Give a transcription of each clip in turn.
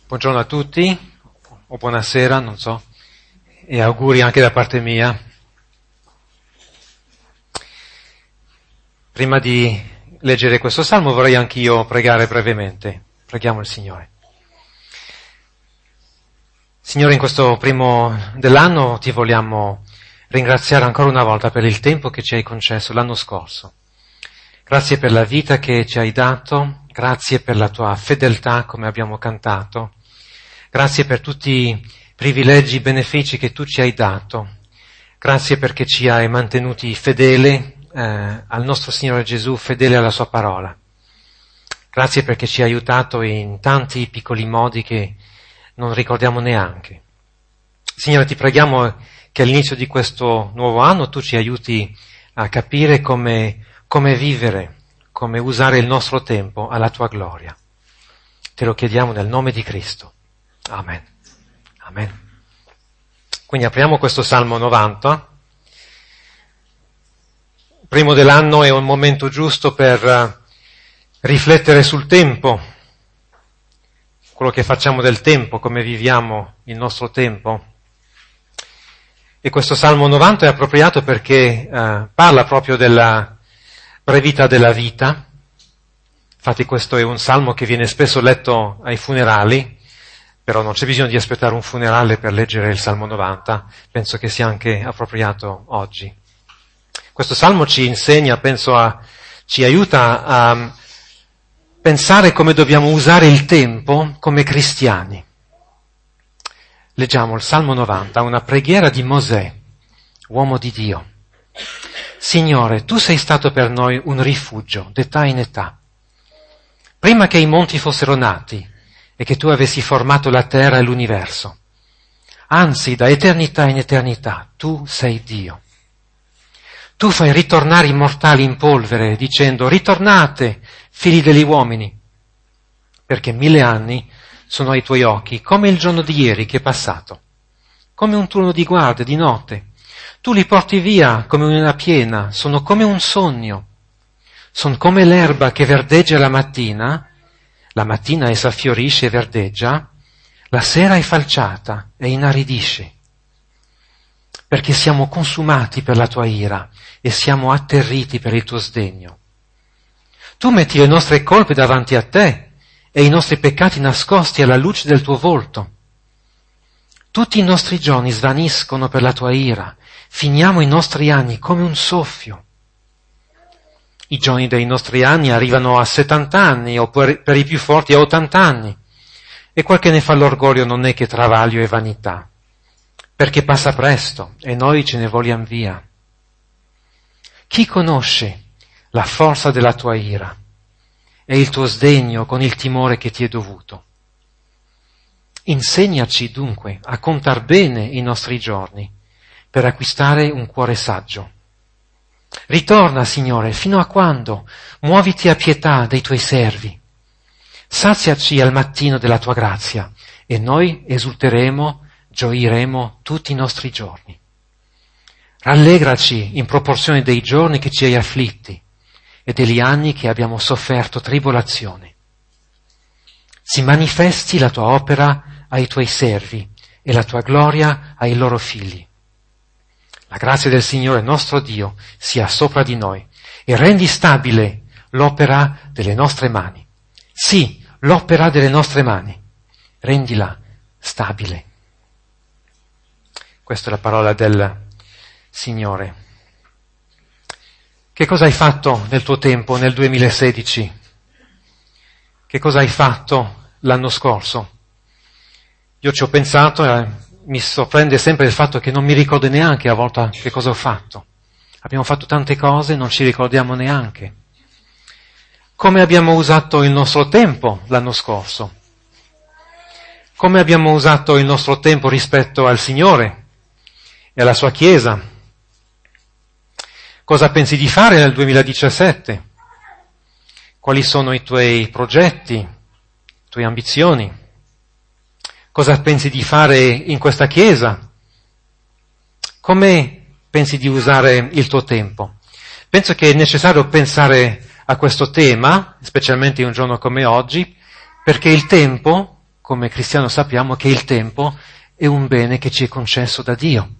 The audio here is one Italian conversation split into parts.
Buongiorno a tutti, o buonasera, non so, e auguri anche da parte mia. Prima di leggere questo salmo vorrei anch'io pregare brevemente. Preghiamo il Signore. Signore, in questo primo dell'anno ti vogliamo ringraziare ancora una volta per il tempo che ci hai concesso l'anno scorso. Grazie per la vita che ci hai dato, grazie per la tua fedeltà come abbiamo cantato. Grazie per tutti i privilegi, i benefici che tu ci hai dato. Grazie perché ci hai mantenuti fedeli al nostro Signore Gesù, fedeli alla sua parola. Grazie perché ci hai aiutato in tanti piccoli modi che non ricordiamo neanche. Signore, ti preghiamo che all'inizio di questo nuovo anno tu ci aiuti a capire come vivere, come usare il nostro tempo alla tua gloria. Te lo chiediamo nel nome di Cristo. Amen. Amen. Quindi apriamo questo Salmo 90. Il primo dell'anno è un momento giusto per riflettere sul tempo, quello che facciamo del tempo, come viviamo il nostro tempo. E questo Salmo 90 è appropriato perché parla proprio della brevità della vita. Infatti questo è un salmo che viene spesso letto ai funerali, però non c'è bisogno di aspettare un funerale per leggere il Salmo 90, penso che sia anche appropriato oggi. Questo salmo ci insegna, ci aiuta a pensare come dobbiamo usare il tempo come cristiani. Leggiamo il Salmo 90, una preghiera di Mosè, uomo di Dio. Signore, tu sei stato per noi un rifugio d'età in età. Prima che i monti fossero nati, e che tu avessi formato la terra e l'universo. Anzi, da eternità in eternità, tu sei Dio. Tu fai ritornare i mortali in polvere, dicendo, ritornate, figli degli uomini, perché 1000 anni sono ai tuoi occhi, come il giorno di ieri che è passato, come un turno di guardia di notte. Tu li porti via come una piena, sono come un sogno, sono come l'erba che verdeggia la mattina essa fiorisce e verdeggia, la sera è falciata e inaridisce, perché siamo consumati per la tua ira e siamo atterriti per il tuo sdegno. Tu metti le nostre colpe davanti a te e i nostri peccati nascosti alla luce del tuo volto. Tutti i nostri giorni svaniscono per la tua ira, finiamo i nostri anni come un soffio. I giorni dei nostri anni arrivano a 70 anni, o per i più forti a 80 anni. E quel che ne fa l'orgoglio non è che travaglio e vanità, perché passa presto e noi ce ne vogliamo via. Chi conosce la forza della tua ira e il tuo sdegno con il timore che ti è dovuto? Insegnaci dunque a contar bene i nostri giorni per acquistare un cuore saggio. Ritorna, Signore, fino a quando? Muoviti a pietà dei tuoi servi. Saziaci al mattino della tua grazia e noi esulteremo, gioiremo tutti i nostri giorni. Rallegraci in proporzione dei giorni che ci hai afflitti e degli anni che abbiamo sofferto tribolazione. Si manifesti la tua opera ai tuoi servi e la tua gloria ai loro figli. La grazia del Signore nostro Dio sia sopra di noi e rendi stabile l'opera delle nostre mani. Sì, l'opera delle nostre mani. Rendila stabile. Questa è la parola del Signore. Che cosa hai fatto nel tuo tempo, nel 2016? Che cosa hai fatto l'anno scorso? Io ci ho pensato e mi sorprende sempre il fatto che non mi ricordo neanche a volte che cosa ho fatto. Abbiamo fatto tante cose, non ci ricordiamo neanche. Come abbiamo usato il nostro tempo l'anno scorso? Come abbiamo usato il nostro tempo rispetto al Signore e alla sua Chiesa? Cosa pensi di fare nel 2017? Quali sono i tuoi progetti, le tue ambizioni? Cosa pensi di fare in questa Chiesa? Come pensi di usare il tuo tempo? Penso che è necessario pensare a questo tema, specialmente in un giorno come oggi, perché il tempo, come cristiano sappiamo che il tempo è un bene che ci è concesso da Dio.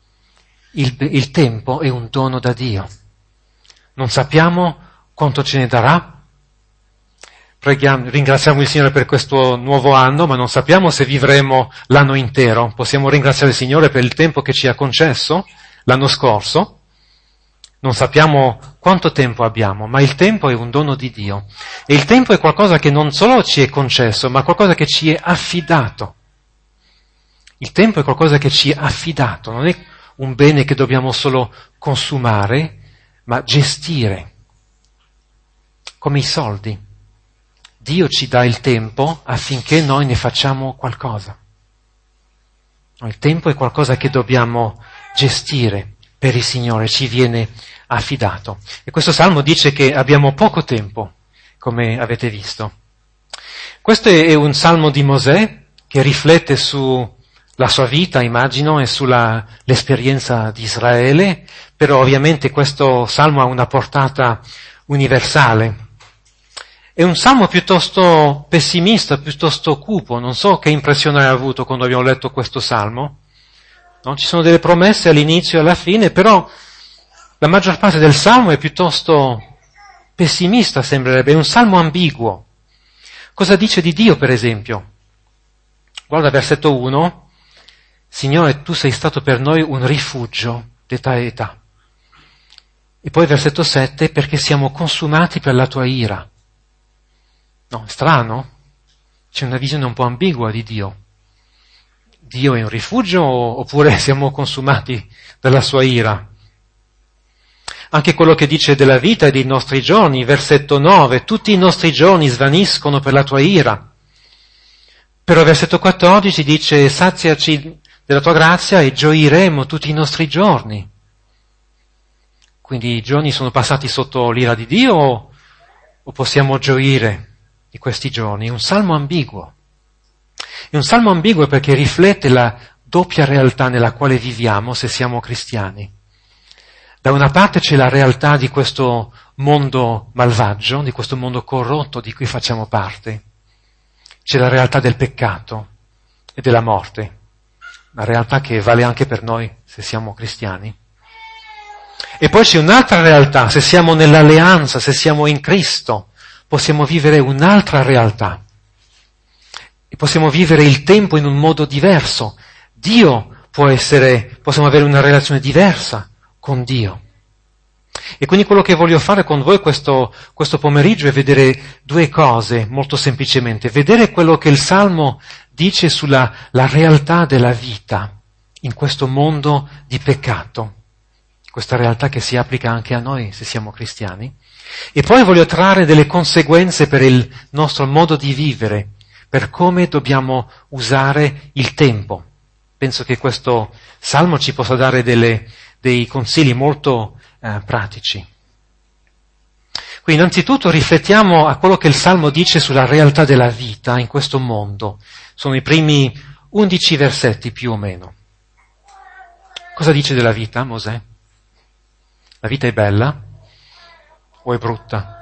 Il tempo è un dono da Dio. Non sappiamo quanto ce ne darà. Ringraziamo il Signore per questo nuovo anno, ma non sappiamo se vivremo l'anno intero. Possiamo ringraziare il Signore per il tempo che ci ha concesso l'anno scorso. Non sappiamo quanto tempo abbiamo, ma il tempo è un dono di Dio. E il tempo è qualcosa che non solo ci è concesso, ma qualcosa che ci è affidato. Il tempo è qualcosa che ci è affidato, non è un bene che dobbiamo solo consumare, ma gestire. Come i soldi. Dio ci dà il tempo affinché noi ne facciamo qualcosa. Il tempo è qualcosa che dobbiamo gestire per il Signore, ci viene affidato. E questo salmo dice che abbiamo poco tempo, come avete visto. Questo è un salmo di Mosè che riflette sulla sua vita, immagino, e sull'esperienza di Israele, però ovviamente questo salmo ha una portata universale. È un salmo piuttosto pessimista, piuttosto cupo. Non so che impressione hai avuto quando abbiamo letto questo salmo. No? Ci sono delle promesse all'inizio e alla fine, però la maggior parte del salmo è piuttosto pessimista, sembrerebbe. È un salmo ambiguo. Cosa dice di Dio, per esempio? Guarda versetto 1. Signore, tu sei stato per noi un rifugio d'età e età. E poi versetto 7, perché siamo consumati per la tua ira. No, strano? C'è una visione un po' ambigua di Dio. Dio è un rifugio oppure siamo consumati dalla sua ira? Anche quello che dice della vita e dei nostri giorni, versetto 9, tutti i nostri giorni svaniscono per la tua ira. Però versetto 14 dice, saziaci della tua grazia e gioiremo tutti i nostri giorni. Quindi i giorni sono passati sotto l'ira di Dio o possiamo gioire di questi giorni? È un salmo ambiguo. È un salmo ambiguo perché riflette la doppia realtà nella quale viviamo se siamo cristiani. Da una parte c'è la realtà di questo mondo malvagio, di questo mondo corrotto di cui facciamo parte. C'è la realtà del peccato e della morte, una realtà che vale anche per noi se siamo cristiani. E poi c'è un'altra realtà, se siamo nell'alleanza, se siamo in Cristo, possiamo vivere un'altra realtà. E possiamo vivere il tempo in un modo diverso. Possiamo avere una relazione diversa con Dio. E quindi quello che voglio fare con voi questo pomeriggio è vedere due cose, molto semplicemente. Vedere quello che il Salmo dice sulla la realtà della vita in questo mondo di peccato. Questa realtà che si applica anche a noi se siamo cristiani. E poi voglio trarre delle conseguenze per il nostro modo di vivere, per come dobbiamo usare il tempo. Penso che questo Salmo ci possa dare dei consigli molto pratici. Quindi innanzitutto riflettiamo a quello che il Salmo dice sulla realtà della vita in questo mondo. Sono i primi 11 versetti più o meno. Cosa dice della vita, Mosè? La vita è bella o è brutta?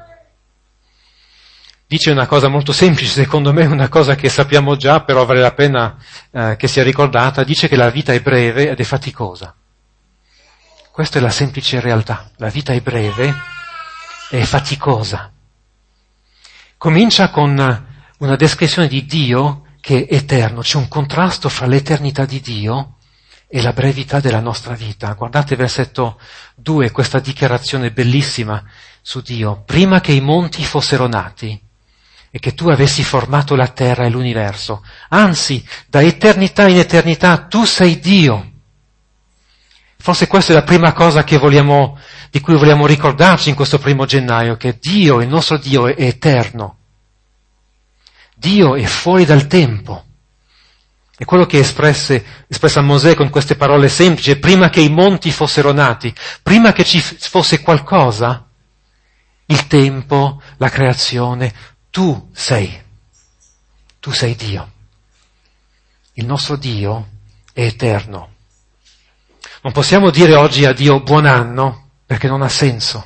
Dice una cosa molto semplice, secondo me una cosa che sappiamo già, però vale la pena che sia ricordata. Dice che la vita è breve ed è faticosa. Questa è la semplice realtà. La vita è breve e è faticosa. Comincia con una descrizione di Dio che è eterno. C'è un contrasto fra l'eternità di Dio e la brevità della nostra vita. Guardate versetto 2, questa dichiarazione bellissima su Dio. Prima che i monti fossero nati e che tu avessi formato la terra e l'universo, anzi, da eternità in eternità, tu sei Dio. Forse questa è la prima cosa di cui vogliamo ricordarci in questo 1 gennaio, che Dio, il nostro Dio, è eterno. Dio è fuori dal tempo. È quello che espressa Mosè con queste parole semplici, prima che i monti fossero nati, prima che ci fosse qualcosa, il tempo, la creazione, tu sei Dio. Il nostro Dio è eterno. Non possiamo dire oggi a Dio buon anno, perché non ha senso.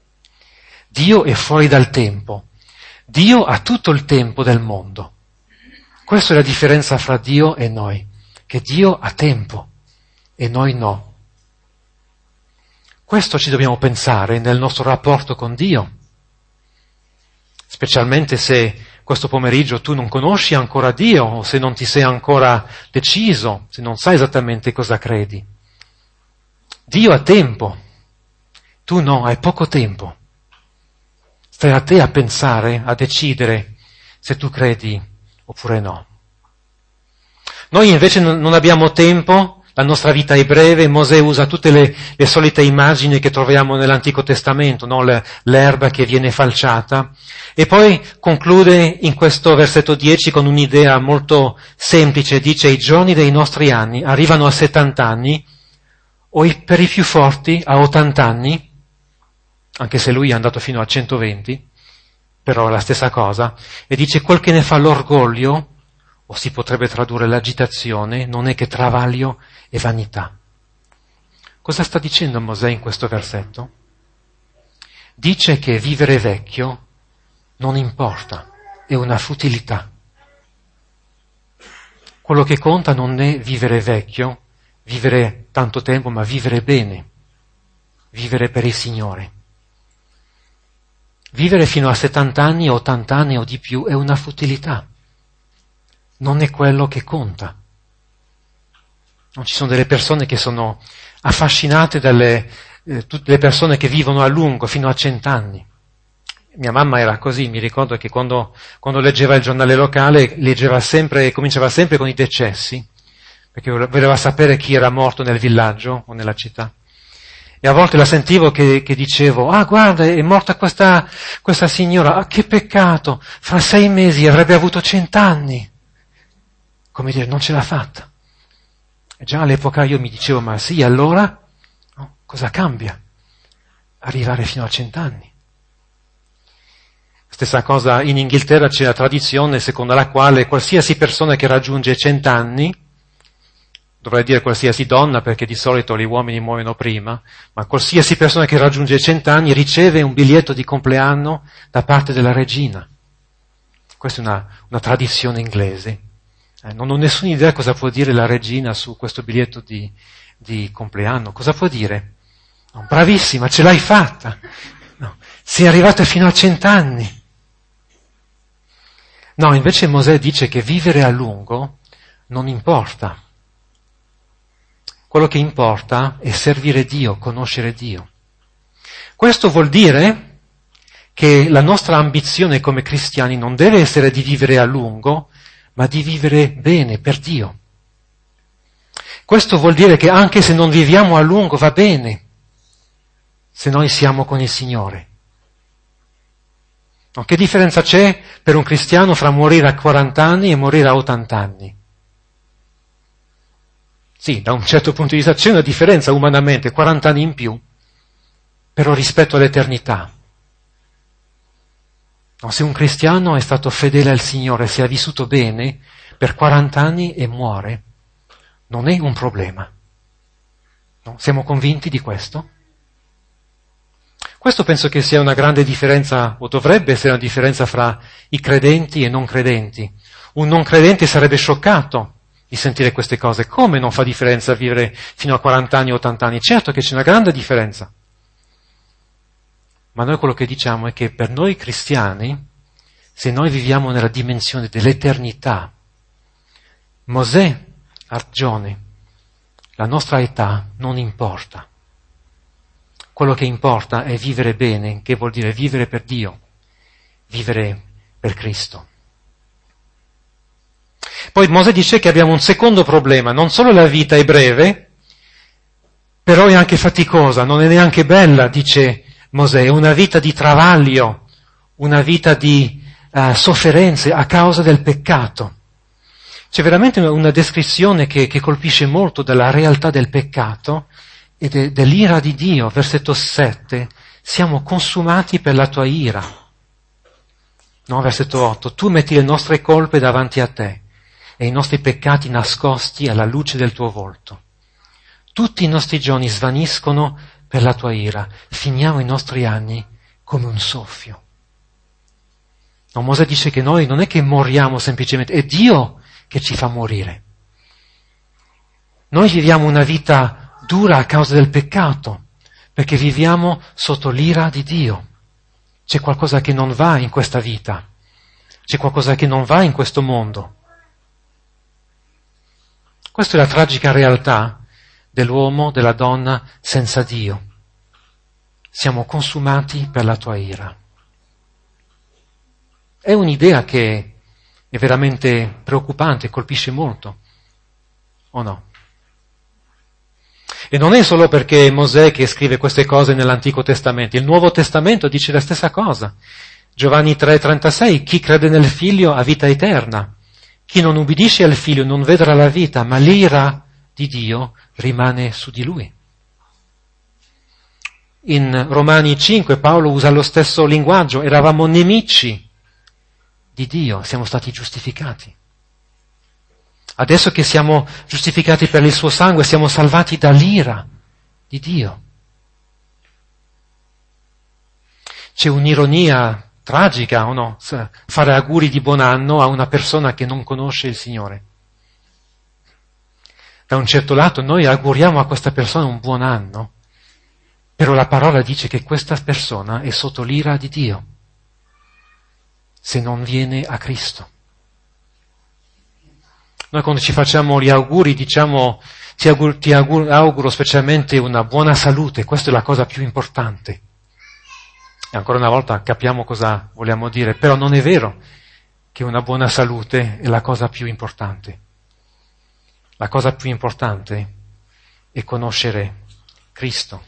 Dio è fuori dal tempo. Dio ha tutto il tempo del mondo. Questa è la differenza fra Dio e noi, che Dio ha tempo e noi no. Questo ci dobbiamo pensare nel nostro rapporto con Dio, specialmente se questo pomeriggio tu non conosci ancora Dio o se non ti sei ancora deciso, se non sai esattamente cosa credi. Dio ha tempo, tu no, hai poco tempo. Stai a te a pensare, a decidere se tu credi oppure no. Noi invece non abbiamo tempo, la nostra vita è breve, Mosè usa tutte le solite immagini che troviamo nell'Antico Testamento, no? L'erba che viene falciata, e poi conclude in questo versetto 10 con un'idea molto semplice, dice: i giorni dei nostri anni arrivano a 70 anni, o per i più forti a 80 anni, anche se lui è andato fino a 120, però è la stessa cosa, e dice: quel che ne fa l'orgoglio, o si potrebbe tradurre l'agitazione, non è che travaglio e vanità. Cosa sta dicendo Mosè in questo versetto? Dice che vivere vecchio non importa, è una futilità. Quello che conta non è vivere vecchio, vivere tanto tempo, ma vivere bene, vivere per il Signore. Vivere fino a 70 anni, 80 anni o di più è una futilità. Non è quello che conta. Non ci sono delle persone che sono affascinate dalle tutte le persone che vivono a lungo, fino a 100 anni. Mia mamma era così, mi ricordo che quando leggeva il giornale locale, cominciava sempre con i decessi, perché voleva sapere chi era morto nel villaggio o nella città. E a volte la sentivo che dicevo: ah, guarda, è morta questa signora, ah, che peccato, fra 6 mesi avrebbe avuto 100 anni. Come dire, non ce l'ha fatta. E già all'epoca io mi dicevo: ma sì, allora? No, cosa cambia? Arrivare fino a 100 anni. Stessa cosa in Inghilterra, c'è la tradizione secondo la quale qualsiasi persona che raggiunge 100 anni, dovrei dire qualsiasi donna perché di solito gli uomini muoiono prima, ma qualsiasi persona che raggiunge 100 anni riceve un biglietto di compleanno da parte della regina. Questa è una tradizione inglese. Non ho nessuna idea cosa può dire la regina su questo biglietto di compleanno. Cosa può dire? No, bravissima, ce l'hai fatta. No, sei arrivata fino a 100 anni. No, invece Mosè dice che vivere a lungo non importa. Quello che importa è servire Dio, conoscere Dio. Questo vuol dire che la nostra ambizione come cristiani non deve essere di vivere a lungo, ma di vivere bene per Dio. Questo vuol dire che anche se non viviamo a lungo va bene, se noi siamo con il Signore. No, che differenza c'è per un cristiano fra morire a 40 anni e morire a 80 anni? Sì, da un certo punto di vista c'è una differenza umanamente, 40 anni in più, però rispetto all'eternità. No, se un cristiano è stato fedele al Signore, se ha vissuto bene per 40 anni e muore, non è un problema. No? Siamo convinti di questo? Questo penso che sia una grande differenza, o dovrebbe essere una differenza fra i credenti e non credenti. Un non credente sarebbe scioccato di sentire queste cose. Come non fa differenza vivere fino a 40 anni o 80 anni? Certo che c'è una grande differenza. Ma noi quello che diciamo è che per noi cristiani, se noi viviamo nella dimensione dell'eternità, Mosè ha ragione, la nostra età non importa. Quello che importa è vivere bene, che vuol dire vivere per Dio, vivere per Cristo. Poi Mosè dice che abbiamo un secondo problema, non solo la vita è breve, però è anche faticosa, non è neanche bella, dice Mosè, è una vita di travaglio, una vita di sofferenze a causa del peccato. C'è veramente una descrizione che colpisce molto della realtà del peccato e dell'ira di Dio. Versetto 7, siamo consumati per la tua ira. No, versetto 8, tu metti le nostre colpe davanti a te e i nostri peccati nascosti alla luce del tuo volto. Tutti i nostri giorni svaniscono per la tua ira, finiamo i nostri anni come un soffio. No, Mosè dice che noi non è che moriamo semplicemente, è Dio che ci fa morire. Noi viviamo una vita dura a causa del peccato, perché viviamo sotto l'ira di Dio. C'è qualcosa che non va in questa vita, c'è qualcosa che non va in questo mondo. Questa è la tragica realtà dell'uomo, della donna senza Dio. Siamo consumati per la tua ira. È un'idea che è veramente preoccupante, colpisce molto, o no? E non è solo perché è Mosè che scrive queste cose nell'Antico Testamento, il Nuovo Testamento dice la stessa cosa. Giovanni 3,36, chi crede nel Figlio ha vita eterna, chi non ubbidisce al Figlio non vedrà la vita, ma l'ira di Dio rimane su di lui. In Romani 5 Paolo usa lo stesso linguaggio, eravamo nemici di Dio, siamo stati giustificati. Adesso che siamo giustificati per il suo sangue, siamo salvati dall'ira di Dio. C'è un'ironia tragica, o no? Fare auguri di buon anno a una persona che non conosce il Signore. Da un certo lato noi auguriamo a questa persona un buon anno, però la parola dice che questa persona è sotto l'ira di Dio, se non viene a Cristo. Noi quando ci facciamo gli auguri diciamo ti auguro specialmente una buona salute, questa è la cosa più importante. E ancora una volta capiamo cosa vogliamo dire, però non è vero che una buona salute è la cosa più importante. La cosa più importante è conoscere Cristo.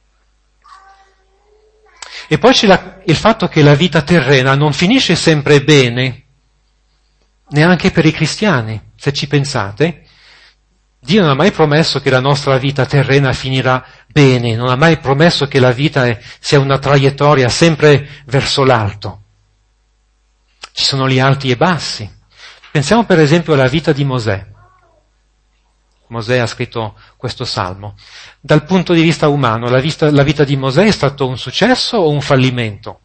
E poi c'è il fatto che la vita terrena non finisce sempre bene, neanche per i cristiani. Se ci pensate, Dio non ha mai promesso che la nostra vita terrena finirà bene, non ha mai promesso che la vita sia una traiettoria sempre verso l'alto. Ci sono gli alti e bassi. Pensiamo per esempio alla vita di Mosè. Mosè ha scritto questo salmo. Dal punto di vista umano, la vita di Mosè è stato un successo o un fallimento?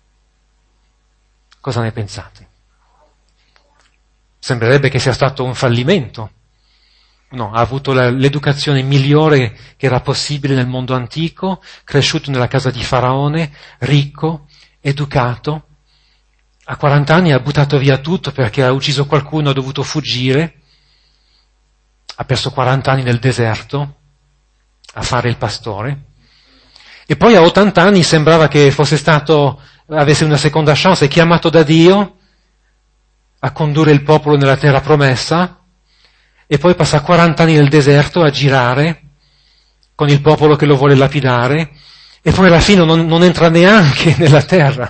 Cosa ne pensate? Sembrerebbe che sia stato un fallimento. No, ha avuto l'educazione migliore che era possibile nel mondo antico, cresciuto nella casa di Faraone, ricco, educato. A 40 anni ha buttato via tutto perché ha ucciso qualcuno, ha dovuto fuggire. Ha perso 40 anni nel deserto a fare il pastore. E poi a 80 anni sembrava che avesse una seconda chance, è chiamato da Dio a condurre il popolo nella terra promessa, e poi passa 40 anni nel deserto a girare con il popolo che lo vuole lapidare, e poi alla fine non entra neanche nella terra.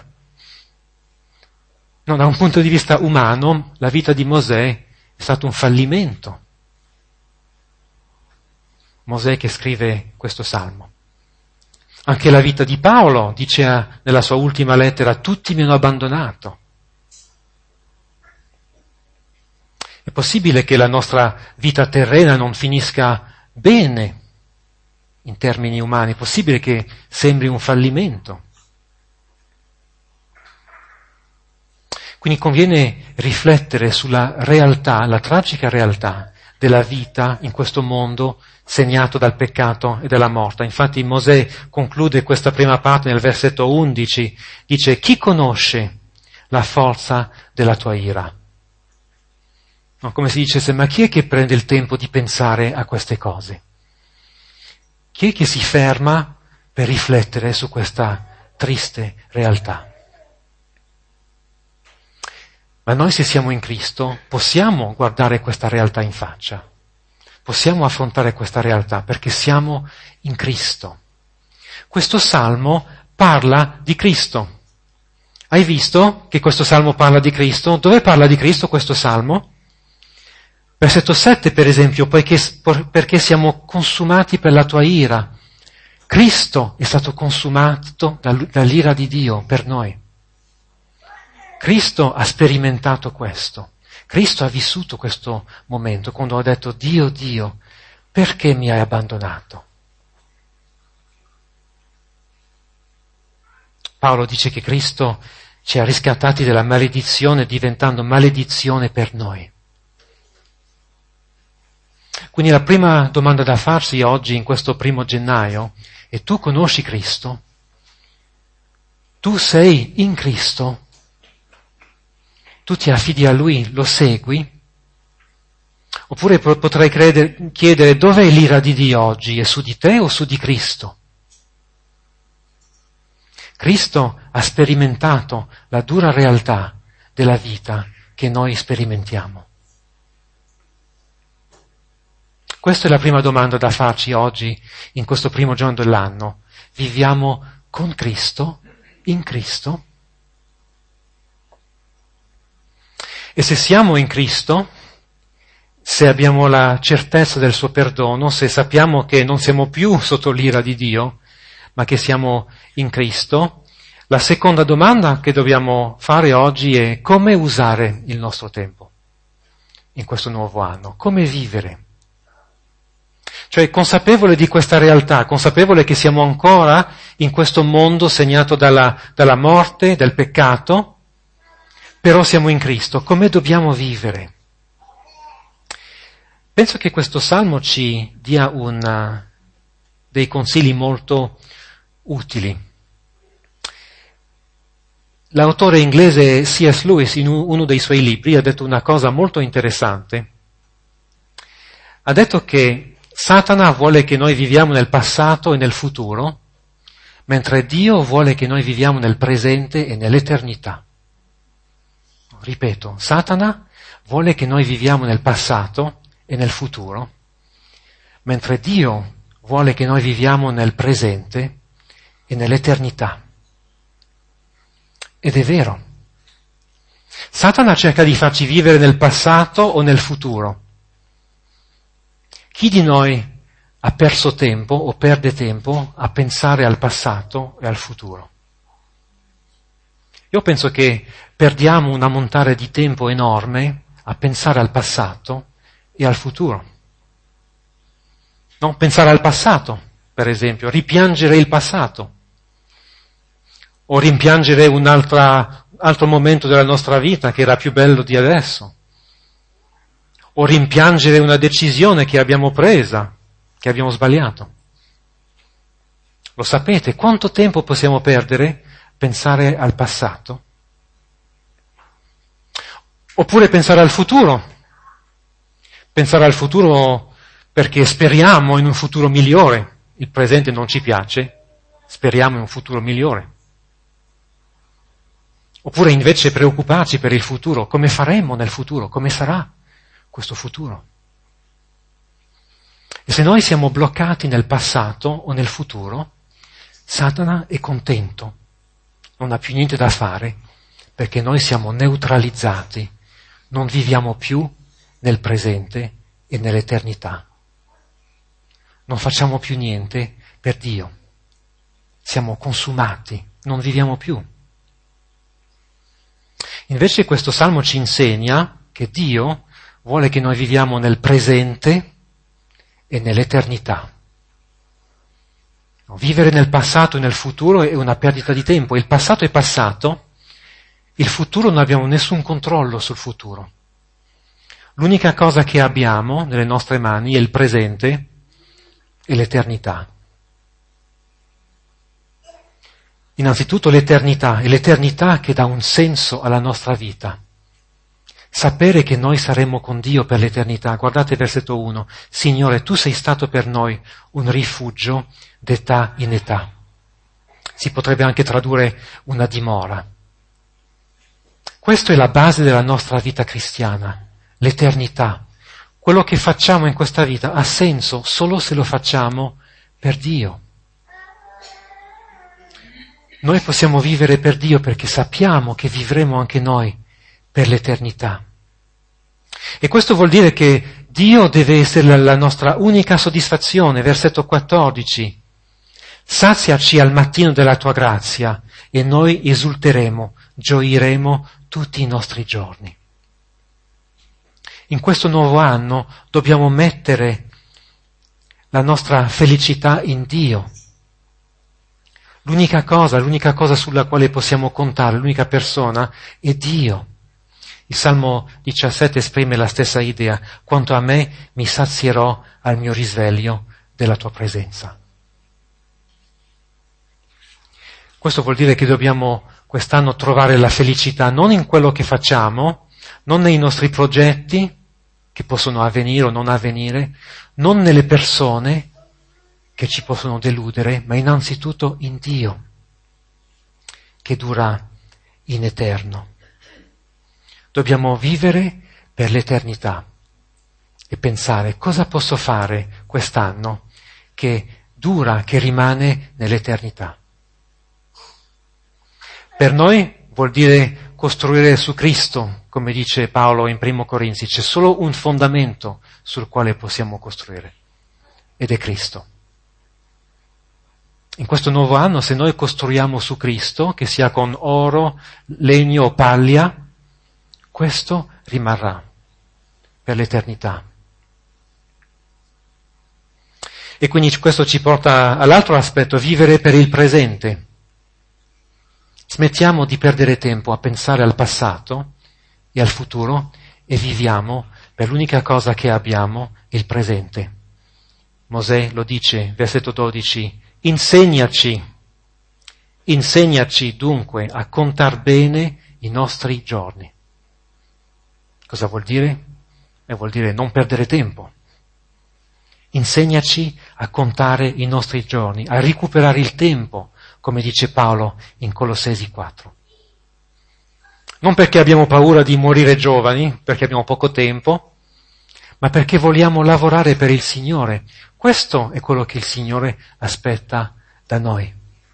No, da un punto di vista umano, la vita di Mosè è stato un fallimento. Mosè che scrive questo salmo. Anche la vita di Paolo, dice nella sua ultima lettera, tutti mi hanno abbandonato. È possibile che la nostra vita terrena non finisca bene in termini umani, è possibile che sembri un fallimento. Quindi conviene riflettere sulla realtà, la tragica realtà della vita in questo mondo segnato dal peccato e dalla morte. Infatti Mosè conclude questa prima parte nel versetto 11, dice: chi conosce la forza della tua ira? No, come si dicesse, ma chi è che prende il tempo di pensare a queste cose? Chi è che si ferma per riflettere su questa triste realtà? Ma noi, se siamo in Cristo, possiamo guardare questa realtà in faccia. Possiamo affrontare questa realtà perché siamo in Cristo. Questo salmo parla di Cristo. Hai visto che questo salmo parla di Cristo? Dove parla di Cristo questo salmo? Versetto 7, per esempio, perché siamo consumati per la tua ira. Cristo è stato consumato dall'ira di Dio per noi. Cristo ha sperimentato questo. Cristo ha vissuto questo momento quando ha detto: Dio, Dio, perché mi hai abbandonato? Paolo dice che Cristo ci ha riscattati dalla maledizione diventando maledizione per noi. Quindi la prima domanda da farsi oggi, in questo 1 gennaio, è: tu conosci Cristo? Tu sei in Cristo? Tu ti affidi a Lui, lo segui? Oppure potrei chiedere: dov'è l'ira di Dio oggi? È su di te o su di Cristo? Cristo ha sperimentato la dura realtà della vita che noi sperimentiamo. Questa è la prima domanda da farci oggi, in questo primo giorno dell'anno. Viviamo con Cristo, in Cristo? E se siamo in Cristo, se abbiamo la certezza del suo perdono, se sappiamo che non siamo più sotto l'ira di Dio, ma che siamo in Cristo, la seconda domanda che dobbiamo fare oggi è: come usare il nostro tempo in questo nuovo anno? Come vivere? Cioè, consapevole di questa realtà, consapevole che siamo ancora in questo mondo segnato dalla morte, dal peccato, però siamo in Cristo. Come dobbiamo vivere? Penso che questo salmo ci dia dei consigli molto utili. L'autore inglese C.S. Lewis, in uno dei suoi libri, ha detto una cosa molto interessante. Ha detto che Satana vuole che noi viviamo nel passato e nel futuro, mentre Dio vuole che noi viviamo nel presente e nell'eternità. Ripeto, Satana vuole che noi viviamo nel passato e nel futuro, mentre Dio vuole che noi viviamo nel presente e nell'eternità. Ed è vero. Satana cerca di farci vivere nel passato o nel futuro. Chi di noi ha perso tempo o perde tempo a pensare al passato e al futuro? Io penso che perdiamo un ammontare di tempo enorme a pensare al passato e al futuro. No? Pensare al passato, per esempio, ripiangere il passato, o rimpiangere un altro momento della nostra vita che era più bello di adesso, o rimpiangere una decisione che abbiamo presa, che abbiamo sbagliato. Lo sapete, quanto tempo possiamo perdere a pensare al passato? Oppure pensare al futuro. Pensare al futuro perché speriamo in un futuro migliore. Il presente non ci piace, speriamo in un futuro migliore. Oppure invece preoccuparci per il futuro. Come faremo nel futuro? Come sarà questo futuro? E se noi siamo bloccati nel passato o nel futuro, Satana è contento, non ha più niente da fare, perché noi siamo neutralizzati, non viviamo più nel presente e nell'eternità. Non facciamo più niente per Dio. Siamo consumati, non viviamo più. Invece questo salmo ci insegna che Dio vuole che noi viviamo nel presente e nell'eternità. Vivere nel passato e nel futuro è una perdita di tempo. Il passato è passato, il futuro non abbiamo nessun controllo sul futuro. L'unica cosa che abbiamo nelle nostre mani è il presente e l'eternità. Innanzitutto l'eternità, è l'eternità che dà un senso alla nostra vita. Sapere che noi saremo con Dio per l'eternità. Guardate versetto 1. Signore, tu sei stato per noi un rifugio d'età in età. Si potrebbe anche tradurre una dimora. Questa è la base della nostra vita cristiana, l'eternità. Quello che facciamo in questa vita ha senso solo se lo facciamo per Dio. Noi possiamo vivere per Dio perché sappiamo che vivremo anche noi per l'eternità. E questo vuol dire che Dio deve essere la nostra unica soddisfazione. Versetto 14. Saziaci al mattino della tua grazia e noi esulteremo, gioiremo tutti i nostri giorni. In questo nuovo anno dobbiamo mettere la nostra felicità in Dio. l'unica cosa sulla quale possiamo contare, l'unica persona è Dio. Il Salmo 17 esprime la stessa idea: quanto a me mi sazierò al mio risveglio della tua presenza. Questo vuol dire che dobbiamo quest'anno trovare la felicità non in quello che facciamo, non nei nostri progetti che possono avvenire o non avvenire, non nelle persone che ci possono deludere, ma innanzitutto in Dio, che dura in eterno. Dobbiamo vivere per l'eternità e pensare: cosa posso fare quest'anno che dura, che rimane nell'eternità? Per noi vuol dire costruire su Cristo, come dice Paolo in 1 Corinzi. C'è solo un fondamento sul quale possiamo costruire, ed è Cristo. In questo nuovo anno, se noi costruiamo su Cristo, che sia con oro, legno o paglia, questo rimarrà per l'eternità. E quindi questo ci porta all'altro aspetto: vivere per il presente. Smettiamo di perdere tempo a pensare al passato e al futuro e viviamo per l'unica cosa che abbiamo, il presente. Mosè lo dice, versetto 12: insegnaci dunque a contar bene i nostri giorni. Cosa vuol dire? Vuol dire non perdere tempo. Insegnaci a contare i nostri giorni, a recuperare il tempo, come dice Paolo in Colossesi 4. Non perché abbiamo paura di morire giovani, perché abbiamo poco tempo, ma perché vogliamo lavorare per il Signore. Questo è quello che il Signore aspetta da noi.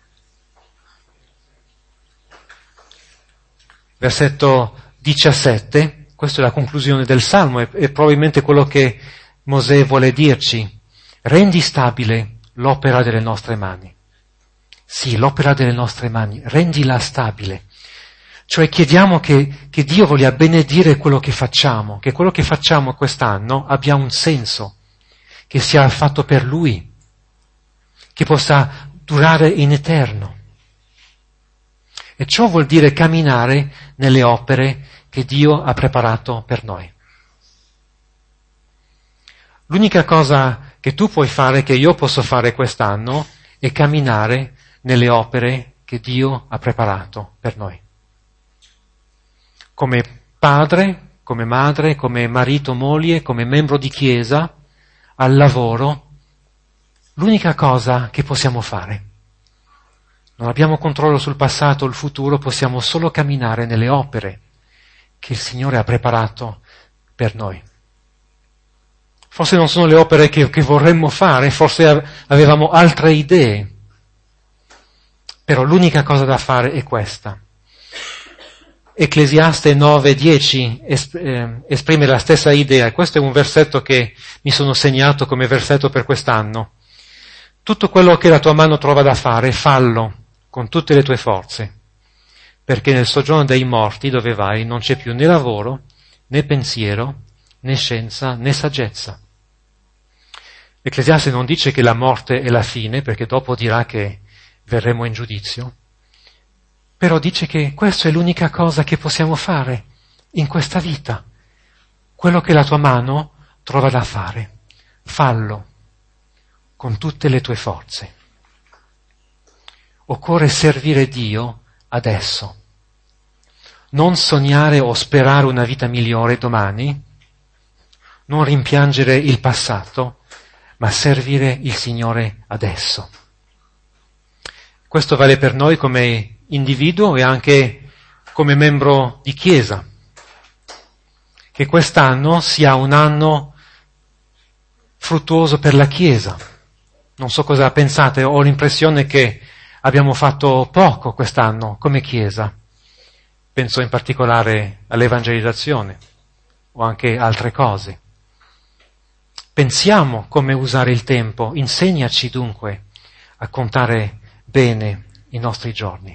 Versetto 17, questa è la conclusione del Salmo, è probabilmente quello che Mosè vuole dirci: rendi stabile l'opera delle nostre mani. Sì, l'opera delle nostre mani, rendila stabile. Cioè chiediamo che Dio voglia benedire quello che facciamo, che quello che facciamo quest'anno abbia un senso, che sia fatto per Lui, che possa durare in eterno. E ciò vuol dire camminare nelle opere che Dio ha preparato per noi. L'unica cosa che tu puoi fare, che io posso fare quest'anno, è camminare nelle opere che Dio ha preparato per noi. Come padre, come madre, come marito, moglie, come membro di chiesa, al lavoro, l'unica cosa che possiamo fare. Non abbiamo controllo sul passato o il futuro, possiamo solo camminare nelle opere che il Signore ha preparato per noi. Forse non sono le opere che vorremmo fare, forse avevamo altre idee, però l'unica cosa da fare è questa. Ecclesiaste 9:10 esprime la stessa idea, e questo è un versetto che mi sono segnato come versetto per quest'anno. Tutto quello che la tua mano trova da fare, fallo con tutte le tue forze, perché nel soggiorno dei morti dove vai non c'è più né lavoro, né pensiero, né scienza, né saggezza. Ecclesiaste non dice che la morte è la fine, perché dopo dirà che verremo in giudizio, però dice che questa è l'unica cosa che possiamo fare in questa vita. Quello che la tua mano trova da fare, fallo con tutte le tue forze. Occorre servire Dio adesso. Non sognare o sperare una vita migliore domani, non rimpiangere il passato, ma servire il Signore adesso. Questo vale per noi come individuo e anche come membro di Chiesa. Che quest'anno sia un anno fruttuoso per la Chiesa. Non so cosa pensate, ho l'impressione che abbiamo fatto poco quest'anno come Chiesa. Penso in particolare all'evangelizzazione o anche altre cose. Pensiamo come usare il tempo, insegnaci dunque a contare bene i nostri giorni.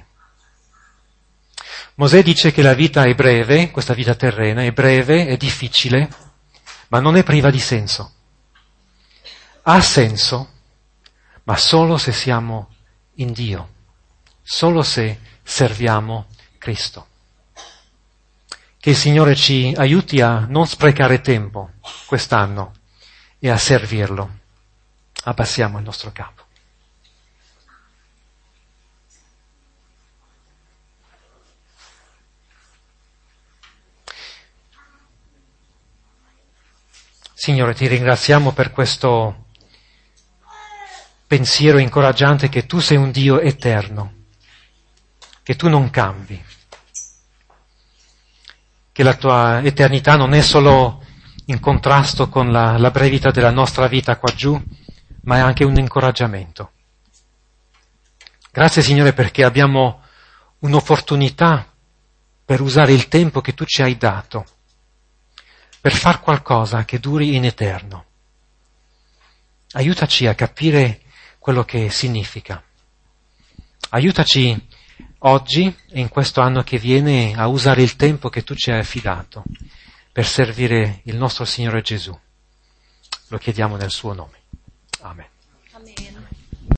Mosè dice che la vita è breve, questa vita terrena è breve, è difficile, ma non è priva di senso. Ha senso, ma solo se siamo in Dio. solo se serviamo Cristo. Che il Signore ci aiuti a non sprecare tempo quest'anno e a servirlo. Abbassiamo il nostro capo. Signore, ti ringraziamo per questo pensiero incoraggiante che tu sei un Dio eterno, che tu non cambi, che la tua eternità non è solo in contrasto con la brevità della nostra vita qua giù, ma è anche un incoraggiamento. Grazie Signore perché abbiamo un'opportunità per usare il tempo che tu ci hai dato, per far qualcosa che duri in eterno. Aiutaci a capire quello che significa. Aiutaci oggi e in questo anno che viene a usare il tempo che tu ci hai affidato per servire il nostro Signore Gesù. Lo chiediamo nel suo nome. Amen. Amen.